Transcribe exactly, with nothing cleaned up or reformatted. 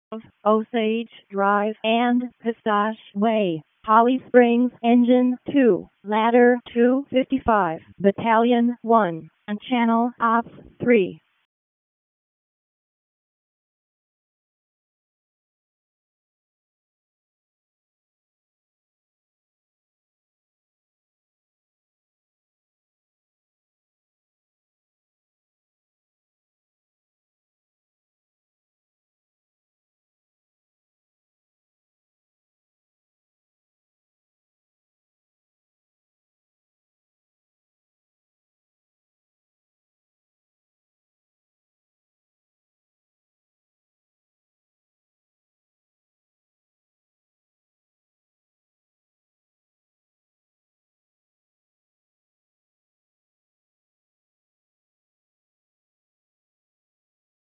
Osage Drive and Pistache Way, Holly Springs, Engine two, Ladder two fifty-five, Battalion one, and Channel Ops three.